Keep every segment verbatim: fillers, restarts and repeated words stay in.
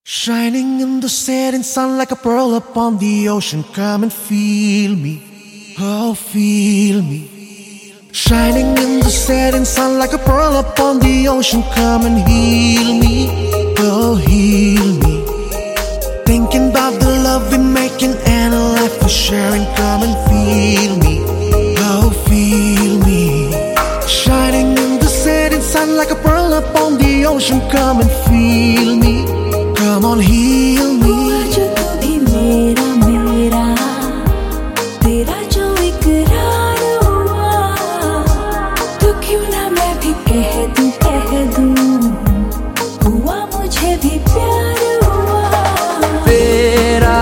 Shining in the setting sun like a pearl upon the ocean. Come and feel me, oh feel me. Shining in the setting sun like a pearl upon the ocean. Come and heal me, oh heal me. Thinking about the love we're making and a life we're sharing. Come and feel me, oh feel me. Shining in the setting sun like a pearl upon the ocean. Come and feel me, come on heal me. हुआ जो तू भी मेरा मेरा, तेरा जो इकरार हुआ, तो क्यों ना मैं भी कह दूं कह दूं, हुआ मुझे भी प्यार हुआ। तेरा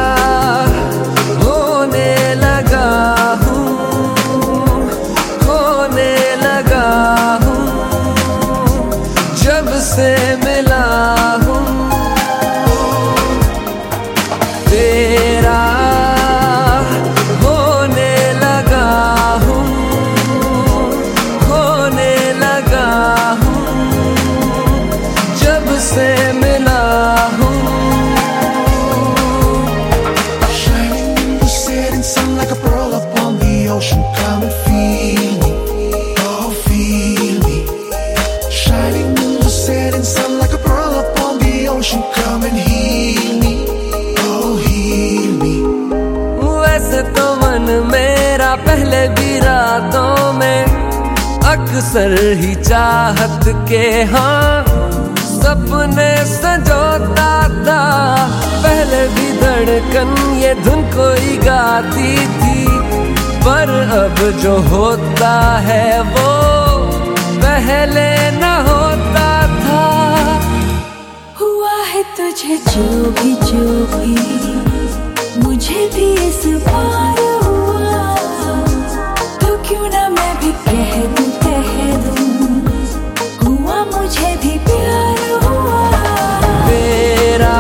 होने लगा हूँ, खोने लगा हूँ, जब से मिला हूँ। तेरा होने लगा हूँ, खोने लगा हूँ, जब से मिला हूँ। Shining in the setting sun like a pearl upon the ocean. Come and feel me, oh feel me. Shining in the setting sun like a pearl upon the ocean. Come and heal me, oh heal me. वैसे तो मन मेरा पहले भी रातों में अक्सर ही चाहत के हाँ सपने संजोता था। पहले भी धड़कन ये धुन कोई गाती थी, पर अब जो होता है वो पहले न होता था। हुआ है तुझे जो भी जो भी, मुझे भी इस बार हुआ, तो क्यों ना मैं भी कह दूं कह दूं, हुआ मुझे भी प्यार हुआ। तेरा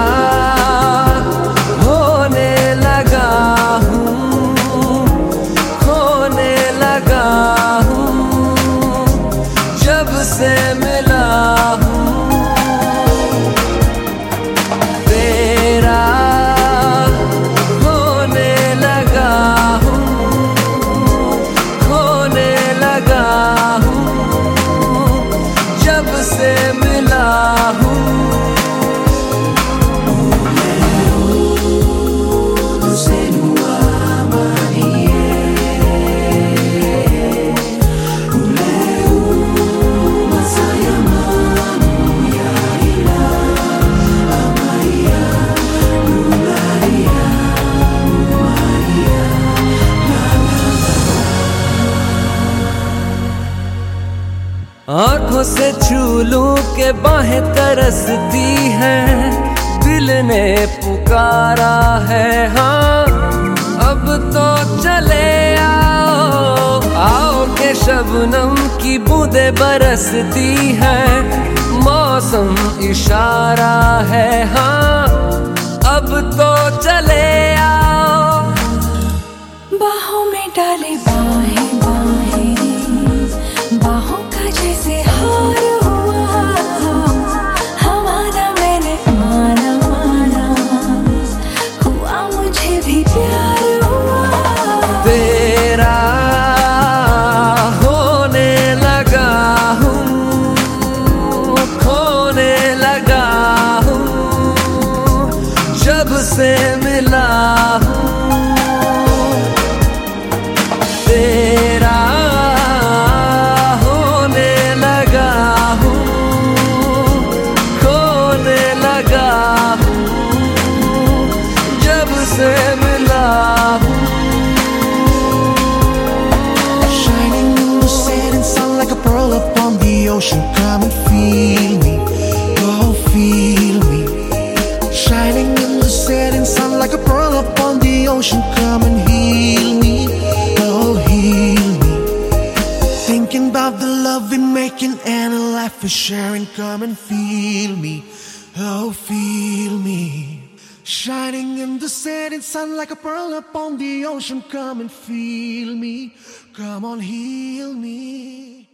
होने लगा हूँ, खोने लगा हूँ, जब से मिला हूँ। तेरा होने लगा हूँ, खोने लगा हूँ, जब से मिला हूँ। आंखों से छू लूं के बाहें तरसती हैं, दिल ने पुकारा है हाँ अब तो चले आओ। आओ के शबनम की बूंदें बरसती हैं, मौसम इशारा है हाँ अब तो चले आओ। बाहों में डाले बाहें बाहें, बाहों का जैसे हार हुआ, हमारा मैंने माना माना, हुआ मुझे भी प्यार हुआ। तेरा होने लगा हूँ, खोने लगा हूँ, जब से मिला हूँ। तेरा होने लगा हूँ, खोने लगा हूँ, जब से मिला हूँ। Shining in the setting sun like a pearl upon the ocean. Come and feel me, oh feel me. Shining in the setting sun like a pearl upon the ocean. Come and heal me, oh heal me. Thinking about the love we're making and a life we're sharing. Come and feel me, oh feel me. Shining in the setting sun like a pearl upon the ocean. Come and feel me, come on heal me.